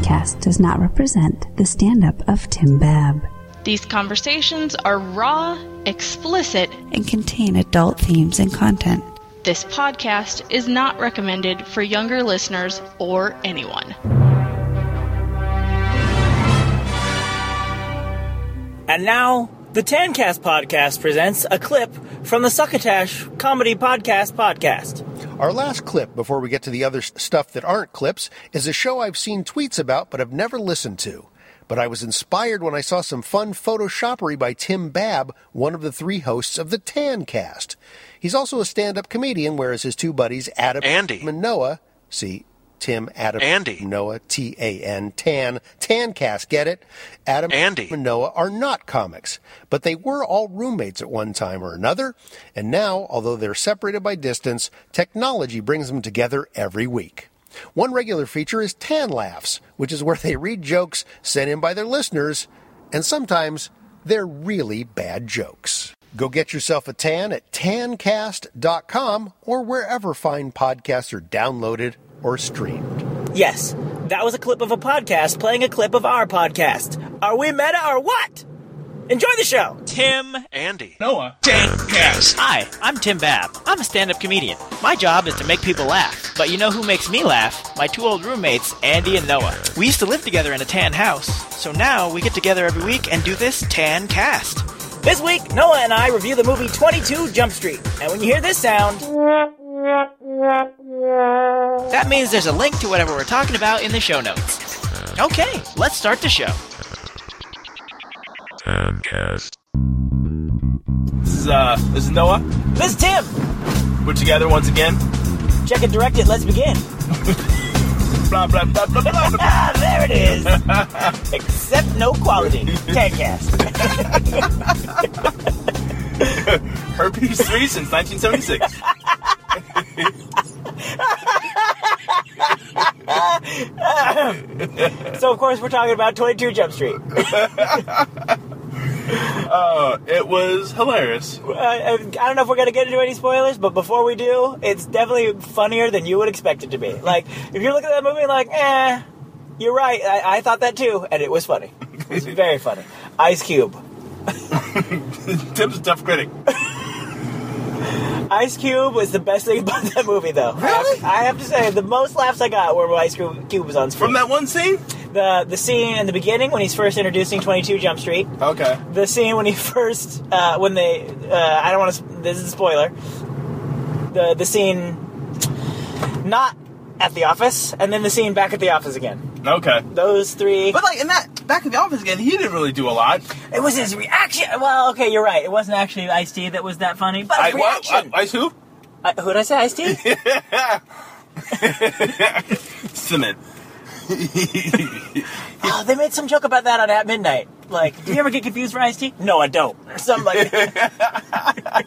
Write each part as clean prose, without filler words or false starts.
Tancast does not represent the stand-up of Tim Babb. These conversations are raw, explicit, and contain adult themes and content. This podcast is not recommended for younger listeners or anyone. And now, the Tancast podcast presents a clip from the Succotash Comedy Podcast. Our last clip, before we get to the other stuff that aren't clips, is a show I've seen tweets about but have never listened to. But I was inspired when I saw some fun photoshoppery by Tim Babb, one of the three hosts of the Tancast. He's also a stand-up comedian, whereas his two buddies, Adam and Noah, Tim, Adam, Andy. Noah, T-A-N, Tancast, get it? Adam Andy. and Noah are not comics, but they were all roommates at one time or another, and now, although they're separated by distance, technology brings them together every week. One regular feature is Tan Laughs, which is where they read jokes sent in by their listeners, and sometimes they're really bad jokes. Go get yourself a tan at tancast.com or wherever fine podcasts are downloaded or streamed. Yes, that was a clip of a podcast playing a clip of our podcast. Are we meta or what? Enjoy the show. Tim, Andy, Noah, Tancast. Hi, I'm Tim Babb. I'm a stand-up comedian. My job is to make people laugh. But you know who makes me laugh? My two old roommates, Andy and Noah. We used to live together in a tan house. So now we get together every week and do this Tancast. This week, Noah and I review the movie 22 Jump Street. And when you hear this sound, that means there's a link to whatever we're talking about in the show notes. Okay, let's start the show. Tancast. This is Noah. this is Tim. We're together once again. Check it, direct it, let's begin. Blah, blah, blah, blah, blah, blah. Ah, there it is. Except no quality. Tancast. Herpes 3 since 1976. So, of course, we're talking about 22 Jump Street. It was hilarious. I don't know if we're going to get into any spoilers, but before we do, it's definitely funnier than you would expect it to be. Like, if you're looking at that movie and like, you're right, I thought that too, and it was funny. It was very funny. Ice Cube. Tim's a tough critic. Ice Cube was the best thing about that movie, though. Really? I have to say, the most laughs I got were when Ice Cube was on screen. From that one scene? The scene in the beginning when he's first introducing 22 Jump Street. Okay. The scene when he first, when they, I don't want to, this is a spoiler. The scene not at the office, and then the scene back at the office again. Okay. Those three. But like in that back at the office again, he didn't really do a lot. It was his reaction. Well, okay, you're right. It wasn't actually Ice-T that was that funny, but his reaction. Ice who? Who'd I say, Ice-T? Cement. Oh, they made some joke about that on At Midnight. Like, do you ever get confused for Ice-T? No, I don't. Or something like that.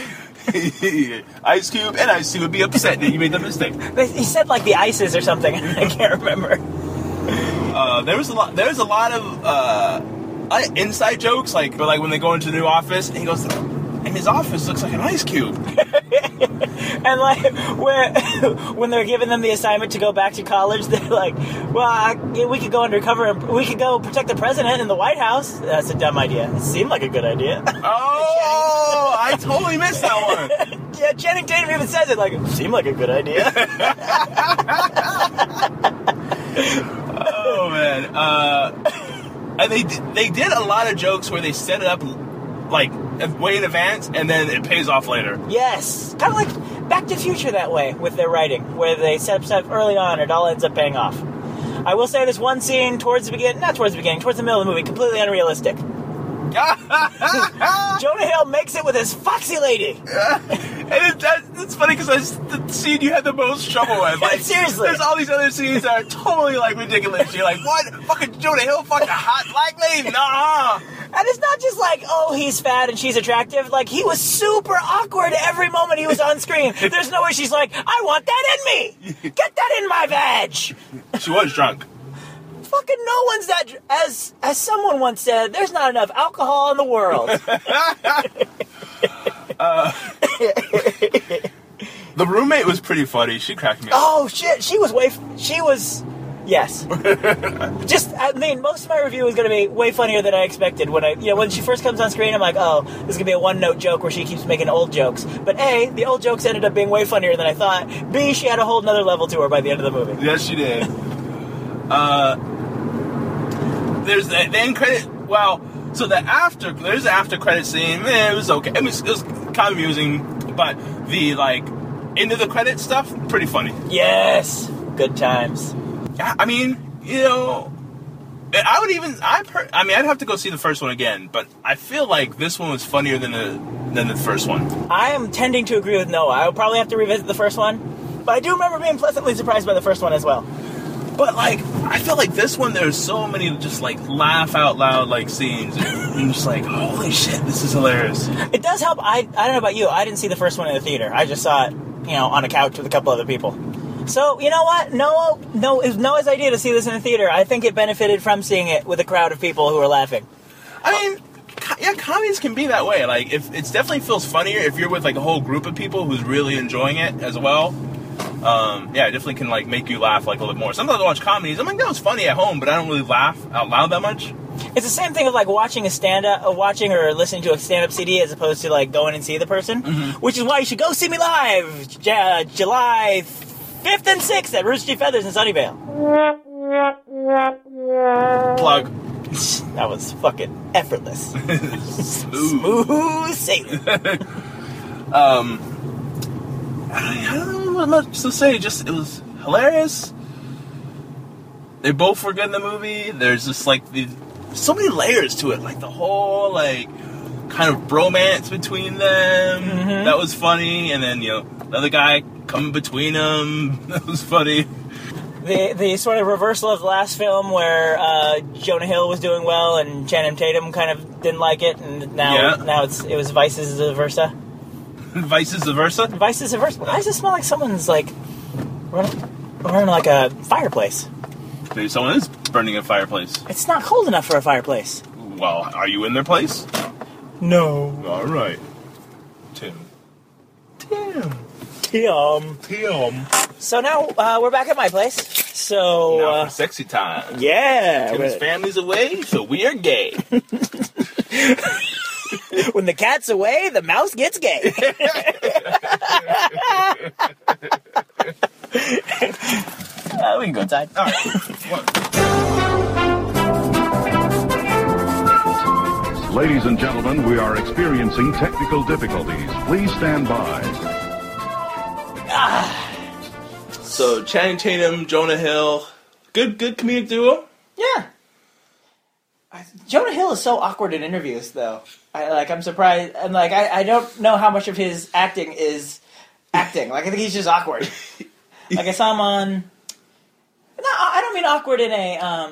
Ice Cube and Ice-T would be upset that you made the mistake. He said like the Ices or something. I can't remember. There was a lot of inside jokes, like when they go into the new office, and he goes, and his office looks like an ice cube. And like when they're giving them the assignment to go back to college, they're like, well, we could go undercover and we could go protect the president in the White House. That's a dumb idea. It seemed like a good idea. Oh, I totally missed that one. Yeah, Channing Tatum even says it like, it seemed like a good idea. Oh man, and they did a lot of jokes where they set it up like way in advance, and then it pays off later. Yes, kind of like Back to the Future that way with their writing, where they set up stuff early on, and it all ends up paying off. I will say there's one scene towards the middle of the movie, completely unrealistic. Jonah Hill makes it with his foxy lady. And it's funny because that's the scene you had the most trouble with. Like, seriously. There's all these other scenes that are totally like ridiculous. You're like, what? Fucking Jonah Hill, fucking hot black lady? Nah. And it's not just like, oh, he's fat and she's attractive. Like, he was super awkward every moment he was on screen. There's no way she's like, I want that in me. Get that in my vag. She was drunk. Fucking no one's that... As someone once said, there's not enough alcohol in the world. The roommate was pretty funny. She cracked me up. Oh, shit. She was Yes. I mean, most of my review is going to be way funnier than I expected. When she first comes on screen, I'm like, oh, this is going to be a one-note joke where she keeps making old jokes. But A, the old jokes ended up being way funnier than I thought. B, she had a whole nother level to her by the end of the movie. Yes, she did. There's the end credit. Well, so there's the after credit scene. It was okay. It was kind of amusing, but the end of the credit stuff, pretty funny. Yes, good times. I mean, I'd have to go see the first one again, but I feel like this one was funnier than the first one. I am tending to agree with Noah. I'll probably have to revisit the first one, but I do remember being pleasantly surprised by the first one as well. But I feel like this one, there's so many just laugh out loud scenes, and I'm just holy shit, this is hilarious. It does help. I don't know about you. I didn't see the first one in the theater. I just saw it, on a couch with a couple other people. So you know what? It was Noah's idea to see this in the theater. I think it benefited from seeing it with a crowd of people who were laughing. I mean, yeah, comedies can be that way. If it definitely feels funnier if you're with a whole group of people who's really enjoying it as well. It definitely can make you laugh a little bit more. Sometimes I watch comedies, I'm like, that was funny at home, but I don't really laugh out loud that much. It's the same thing of watching watching or listening to a stand-up CD as opposed to going and see the person, which is why you should go see me live July 5th and 6th at Rooster Teeth Feathers in Sunnyvale. Plug. That was fucking effortless. Smooth sailing. I don't know what much to say. Just it was hilarious. They both were good in the movie. There's just so many layers to it. The whole kind of bromance between them. Mm-hmm. That was funny. And then the other guy coming between them. That was funny. The sort of reversal of the last film where Jonah Hill was doing well and Channing Tatum kind of didn't like it, and now it was vice versa. Vice versa? Vice versa. Why does it smell like someone's running a fireplace? Maybe someone is burning a fireplace. It's not cold enough for a fireplace. Well, are you in their place? No. All right. Tim. So now we're back at my place. So now for sexy time. Yeah. Tim's family's away, so we are gay. When the cat's away, the mouse gets gay. We can go inside. All right. Ladies and gentlemen, we are experiencing technical difficulties. Please stand by. So, Channing Tatum, Jonah Hill, good comedic duo. Yeah. Jonah Hill is so awkward in interviews, though. I'm surprised, and I don't know how much of his acting is acting. I think he's just awkward. I saw him on. No, I don't mean awkward in a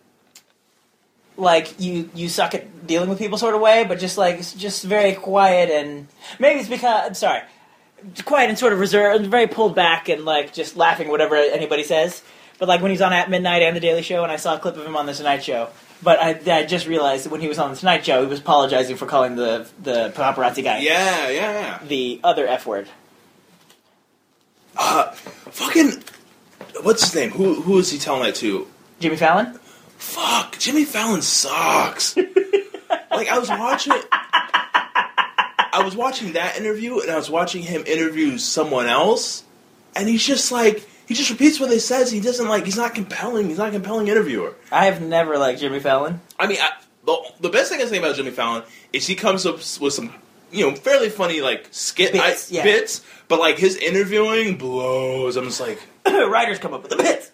you suck at dealing with people sort of way, but just very quiet, and maybe it's because I'm sorry, quiet and sort of reserved, very pulled back, and just laughing whatever anybody says. But when he's on At Midnight and The Daily Show, and I saw a clip of him on The Tonight Show. But I just realized that when he was on The Tonight Show, he was apologizing for calling the paparazzi guy. Yeah. The other F word. Fucking, what's his name? Who is he telling that to? Jimmy Fallon? Fuck, Jimmy Fallon sucks. I was watching that interview, and I was watching him interview someone else, and he's just he just repeats what they says. He doesn't he's not compelling. He's not a compelling interviewer. I have never liked Jimmy Fallon. I mean, the best thing I can say about Jimmy Fallon is he comes up with some, fairly funny skit bits, but his interviewing blows. I'm just writers come up with the bits.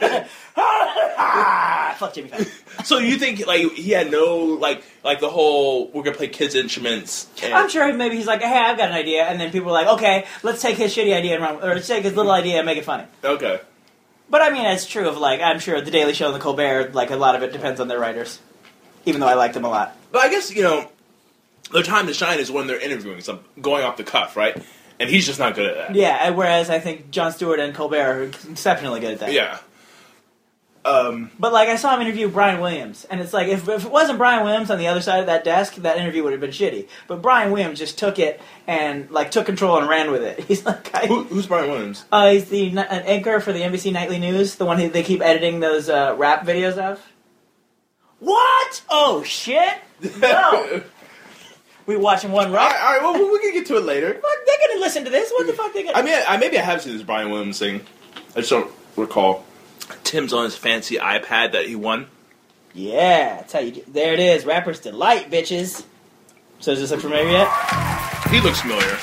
Fuck Jimmy Fallon. So you think he had no the whole we're gonna play kids instruments? I'm sure maybe he's hey, I've got an idea, and then people are okay, let's take his shitty idea and run, or let's take his little idea and make it funny. Okay. But I mean, it's true of I'm sure The Daily Show and The Colbert, a lot of it depends on their writers. Even though I like them a lot. But I guess their time to shine is when they're interviewing, so going off the cuff, right? And he's just not good at that. Yeah, whereas I think Jon Stewart and Colbert are exceptionally good at that. Yeah. But like I saw him interview Brian Williams, and it's like if it wasn't Brian Williams on the other side of that desk, that interview would have been shitty. But Brian Williams just took it and like took control and ran with it. He's like, who's Brian Williams? He's an anchor for the NBC Nightly News, the one who they keep editing those rap videos of. What? Oh shit! No. We watching one rock. All right. Well, we can get to it later. Fuck, they're gonna listen to this. What the fuck they gonna? I mean, maybe I have seen this Brian Williams thing. I just don't recall. Tim's on his fancy iPad that he won. Yeah, that's how you do. There it is. Rapper's Delight, bitches. So does this look familiar yet? He looks familiar.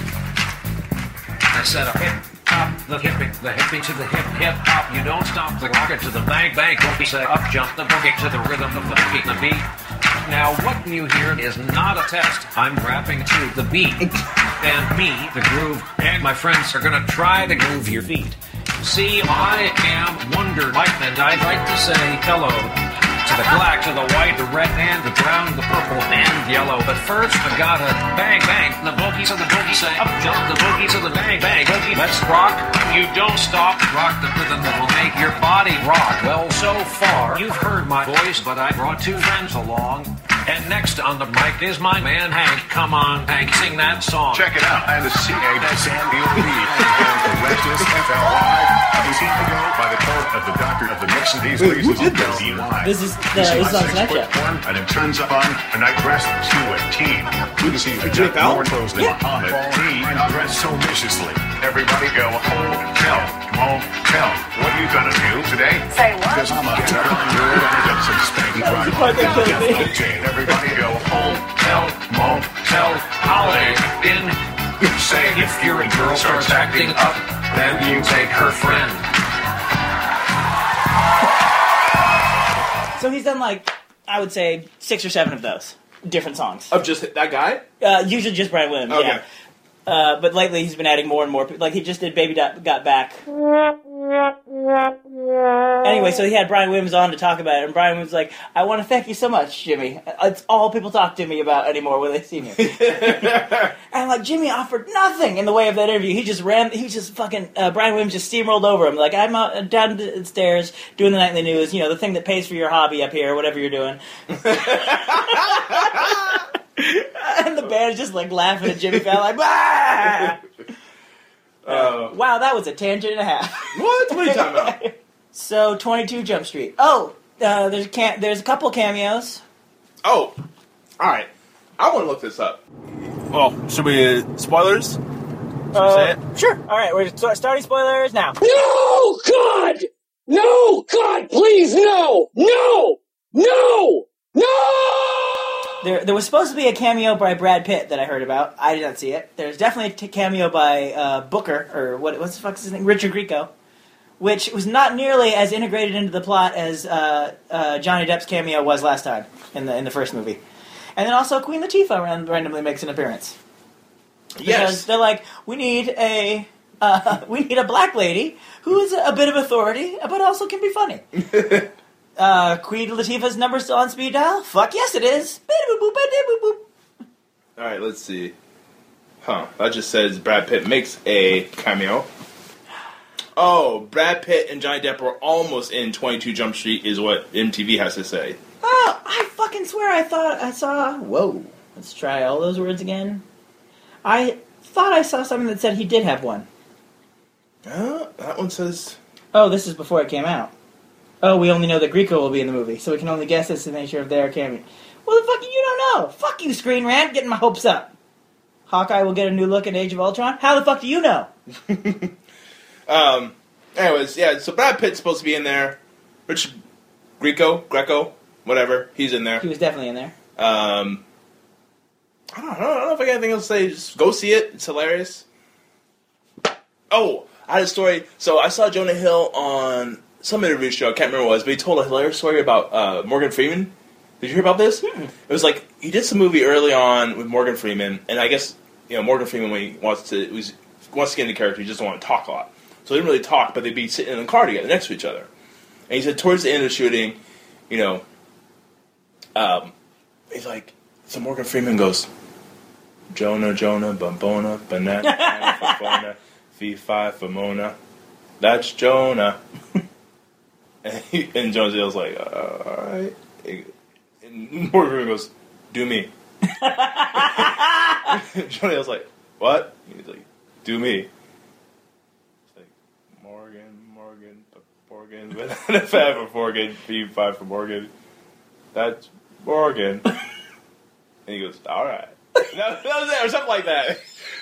I said a hip hop, the hippie to the hip hop. You don't stop the rocket to the bang bang. Don't be say up jump the boogie to the rhythm of the beat. Now what you hear is not a test. I'm rapping to the beat, and me, the groove, and my friends are gonna try to groove your feet. See, I am Wonder Mike, and I'd like to say hello to the black, to the white, the red, and the brown, the purple, and yellow. But first, I gotta bang, bang. The boogies of the boogie say up jump, the boogies of the bang, bang. Boogie, let's rock. You don't stop. Rock the rhythm that will make your body rock. Well, so far, you've heard my voice, but I brought two friends along. And next on the mic is my man Hank. Come on, Hank, sing that song. Check it out. And the CASANDOP. And the Regis FLY. By the code of the doctor of the mix of these reasons. This is on Snapchat. And it turns up on a night dress to a teen. You can see a Jack more toes than Muhammad. Teen dressed so viciously. Everybody go hotel, motel. What are you gonna do today? Say what? Because I'm a you're gonna get some spanking right. Everybody go hotel, motel, holiday in. Say if your girl starts acting up, then you take her friend. So he's done like, I would say, 6 or 7 of those different songs. Of just that guy? Usually just Brian Williams, okay. Yeah. But lately he's been adding more and more. Like he just did Baby Got Back. Anyway, so he had Brian Williams on to talk about it, and Brian was like, I want to thank you so much, Jimmy. It's all people talk to me about anymore when they see me. And like, Jimmy offered nothing in the way of that interview. He just fucking, Brian Williams just steamrolled over him. Like, I'm down the stairs doing the nightly news, the thing that pays for your hobby up here, whatever you're doing. And the band is just like laughing at Jimmy Fallon, like, bah! Wow, that was a tangent and a half. What? What are you talking about? So, 22 Jump Street. Oh, there's a couple cameos. Oh, all right. I want to look this up. Well, should we spoilers? Should we say it? Sure. All right, we're starting spoilers now. No, God! No, God, please, no! No! No! No! There was supposed to be a cameo by Brad Pitt that I heard about. I did not see it. There's definitely a cameo by Booker, or what's the fuck's his name? Richard Grieco, which was not nearly as integrated into the plot as Johnny Depp's cameo was last time in the first movie. And then also Queen Latifah randomly makes an appearance. Yes. Because they're like, we need a black lady who is a bit of authority, but also can be funny. Queen Latifah's number still on speed dial? Fuck yes, it is. All right, let's see. That just says Brad Pitt makes a cameo. Oh, Brad Pitt and Johnny Depp were almost in 22 Jump Street is what MTV has to say. Oh, I fucking swear I thought I saw... Whoa. Let's try all those words again. I thought I saw something that said he did have one. That one says... Oh, this is before it came out. Oh, we only know that Grieco will be in the movie, so we can only guess as to the nature of their cameo. Well, the fuck you don't know. Fuck you, Screen Rant, getting my hopes up. Hawkeye will get a new look in Age of Ultron. How the fuck do you know? Anyways, yeah, so Brad Pitt's supposed to be in there. Richard Greco, whatever, he's in there. He was definitely in there. I don't know if I got anything else to say. Just go see it. It's hilarious. Oh, I had a story. So I saw Jonah Hill on some interview show. I can't remember what it was, but he told a hilarious story about Morgan Freeman. Did you hear about this? It was like he did some movie early on with Morgan Freeman, and I guess Morgan Freeman when he wants to get into character, he just doesn't want to talk a lot. So they didn't really talk, but they'd be sitting in the car together next to each other. And he said towards the end of the shooting, he's like, so Morgan Freeman goes, Jonah, Bombona, Banana, Fafona, Fee-Fi, Famona. That's Jonah. And Jonesy was like, all right. And Morgan Freeman goes, do me. Johnny was like, what? He's like, do me. It's like, Morgan, but if I have a Morgan, P5 for Morgan, that's Morgan. And he goes, all right. That was it, or something like that.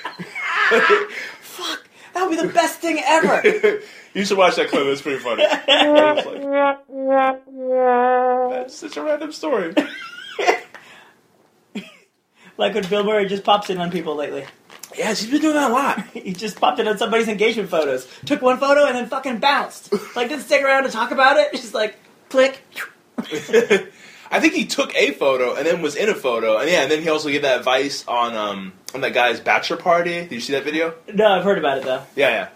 Fuck, that would be the best thing ever. You should watch that clip, it's pretty funny. It's like, that's such a random story. Like when Bill Murray just pops in on people lately. Yes, he's been doing that a lot. He just popped in on somebody's engagement photos. Took one photo and then fucking bounced. Like, didn't stick around to talk about it. Just like, click. I think he took a photo and then was in a photo. And and then he also gave that advice on that guy's bachelor party. Did you see that video? No, I've heard about it though. Yeah.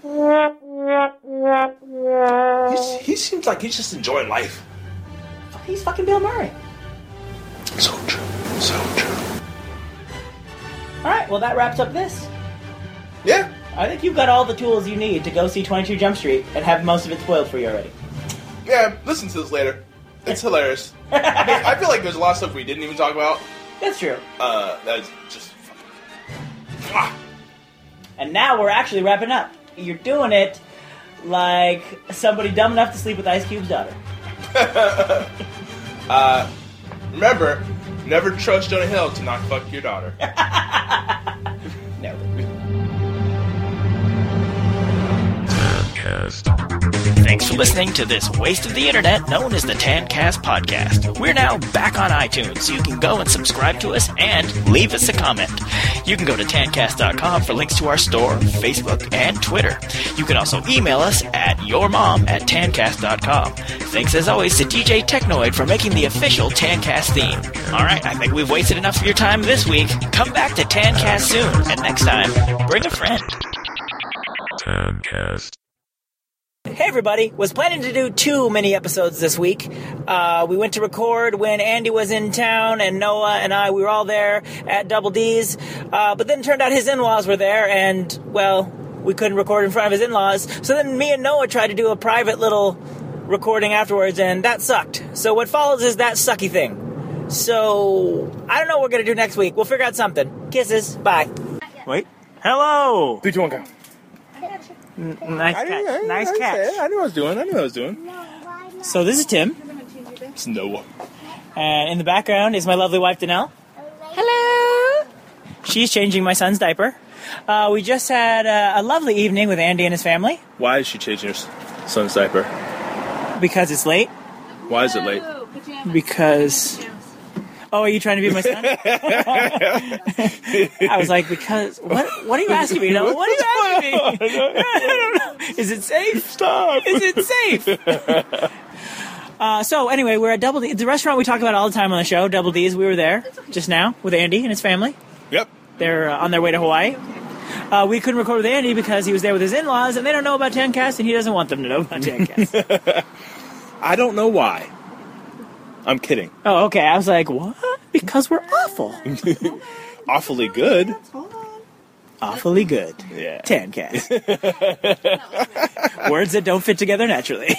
He seems like he's just enjoying life. He's fucking Bill Murray. So true. So true. Alright, well that wraps up this. Yeah. I think you've got all the tools you need to go see 22 Jump Street and have most of it spoiled for you already. Yeah, listen to this later. It's hilarious. I feel like there's a lot of stuff we didn't even talk about. That's true. That's just fucking... And now we're actually wrapping up. You're doing it like somebody dumb enough to sleep with Ice Cube's daughter. Remember, never trust Jonah Hill to not fuck your daughter. No. Thanks for listening to this waste of the internet known as the Tancast Podcast. We're now back on iTunes, so you can go and subscribe to us and leave us a comment. You can go to tancast.com for links to our store, Facebook, and Twitter. You can also email us at yourmom@tancast.com. Thanks as always to DJ Technoid for making the official Tancast theme. Alright, I think we've wasted enough of your time this week. Come back to Tancast soon, and next time, bring a friend. Tancast. Hey everybody, was planning to do 2 mini episodes this week. We went to record when Andy was in town and Noah and we were all there at Double D's. But then it turned out his in-laws were there and, well, we couldn't record in front of his in-laws. So then me and Noah tried to do a private little recording afterwards and that sucked. So what follows is that sucky thing. So, I don't know what we're going to do next week. We'll figure out something. Kisses. Bye. Wait. Hello! 3, 2, 1, go. Nice catch. Nice catch. I knew what I was doing. So this is Tim. It's Noah. And in the background is my lovely wife, Danelle. Hello! She's changing my son's diaper. We just had a lovely evening with Andy and his family. Why is she changing her son's diaper? Because it's late. Why is it late? Because... Oh, are you trying to be my son? I was like, because... What are you asking me? No, what are you asking me? I don't know. Is it safe? Stop. Is it safe? So, anyway, we're at Double D. The restaurant we talk about all the time on the show, Double D's. We were there just now with Andy and his family. Yep. They're on their way to Hawaii. We couldn't record with Andy because he was there with his in-laws, and they don't know about Tancast, and he doesn't want them to know about Tancast. I don't know why. I'm kidding. Oh, okay. I was like, what? Because we're awful. Awfully good. Awfully good. Yeah. Tancast. Words that don't fit together naturally.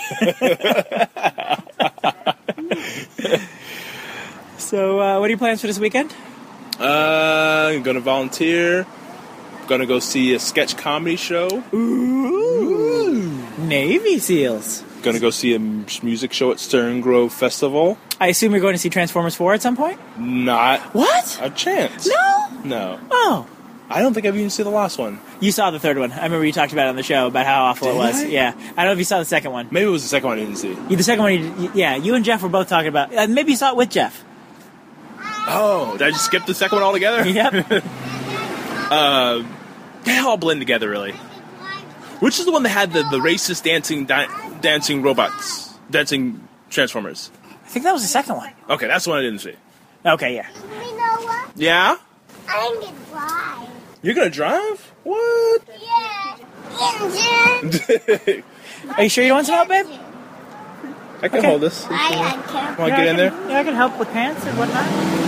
So, what are your plans for this weekend? I'm going to volunteer. Going to go see a sketch comedy show. Ooh. Navy SEALs. Going to go see a music show at Stern Grove Festival. I assume you're going to see Transformers 4 at some point? Not What? a chance. No. Oh. I don't think I've even seen the last one. You saw the third one. I remember you talked about it on the show, about how awful it was. I? Yeah. I don't know if you saw the second one. Maybe it was the second one I didn't see. The second one, you and Jeff were both talking about. Maybe you saw it with Jeff. Oh, did I just skip the second one altogether? Yep. They all blend together, really. Which is the one that had the racist dancing robots, dancing Transformers? I think that was the second one. Okay, that's the one I didn't see. Okay, yeah. Yeah? I'm gonna drive. You're gonna drive? What? Yeah. Are you sure you don't want some help, babe? I can hold this. I can. Want to get in there? Yeah, I can help with pants and whatnot.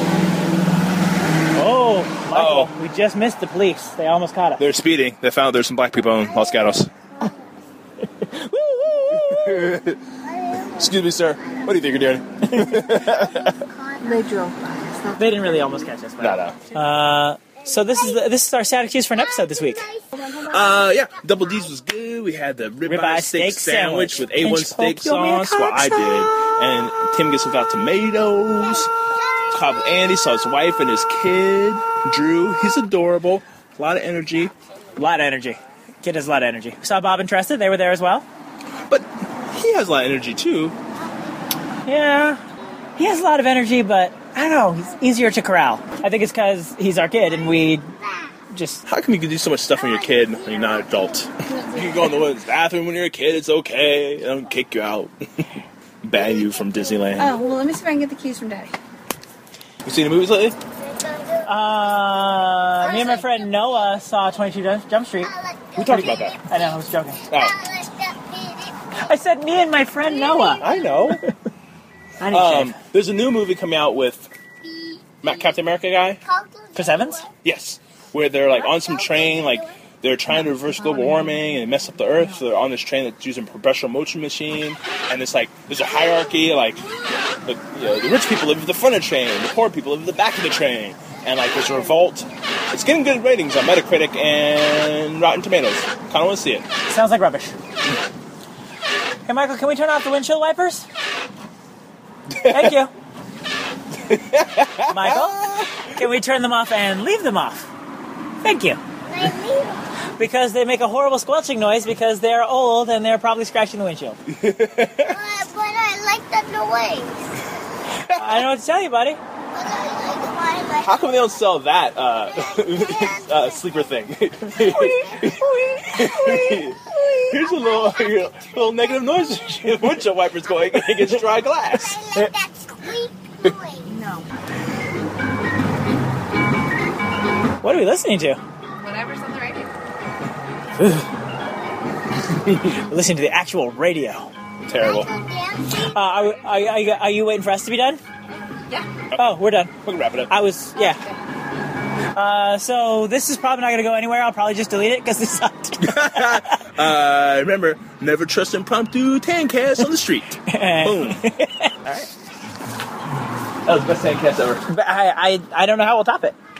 Oh, Michael, we just missed the police. They almost caught us. They're speeding. They found there's some black people in Los Gatos. Excuse me, sir. What do you think you're doing? They drove by us. They didn't really almost catch us. No. So this is our sad excuse for an episode this week. Yeah, Double D's was good. We had the ribeye steak sandwich with A1 steak sauce. Well, I did. And Tim gets without tomatoes. Caught with Andy, saw his wife and his kid. Drew, he's adorable. A lot of energy. Kid has a lot of energy. We saw Bob and Tressa. They were there as well. But he has a lot of energy, too. Yeah. He has a lot of energy, but I don't know. He's easier to corral. I think it's because he's our kid and we just... How come you can do so much stuff when you're a kid when you're not an adult? You can go in the women's bathroom when you're a kid. It's okay. They don't kick you out. Ban you from Disneyland. Oh, well, let me see if I can get the keys from Daddy. You seen the movies lately? Me and my friend Noah saw 22 Jump Street. We talked about that. I know, I was joking. Oh. I said me and my friend Noah. I know. I need shave. There's a new movie coming out with Captain America guy. Chris Evans? Yes. Where they're like on some train, like they're trying to reverse global warming and mess up the Earth. So they're on this train that's using a perpetual motion machine, and it's like there's a hierarchy. Like the rich people live at the front of the train, the poor people live at the back of the train, and like there's a revolt. It's getting good ratings on Metacritic and Rotten Tomatoes. Kind of want to see it. Sounds like rubbish. Hey, Michael, can we turn off the windshield wipers? Thank you. Michael, can we turn them off and leave them off? Thank you. Because they make a horrible squelching noise because they're old and they're probably scratching the windshield. But I like the noise. I don't know what to tell you, buddy. How come they don't sell that sleeper thing? Here's a little negative noise windshield wipers going against dry glass. I like that squeak noise. No. What are we listening to? Whatever's on the radio. We're listening to the actual radio. Terrible. Are you waiting for us to be done? Yeah. Oh, we're done. We can wrap it up. So this is probably not going to go anywhere. I'll probably just delete it because it sucked. Remember, never trust impromptu Tancast on the street. Boom. All right. That was the best Tancast ever. But I don't know how we'll top it.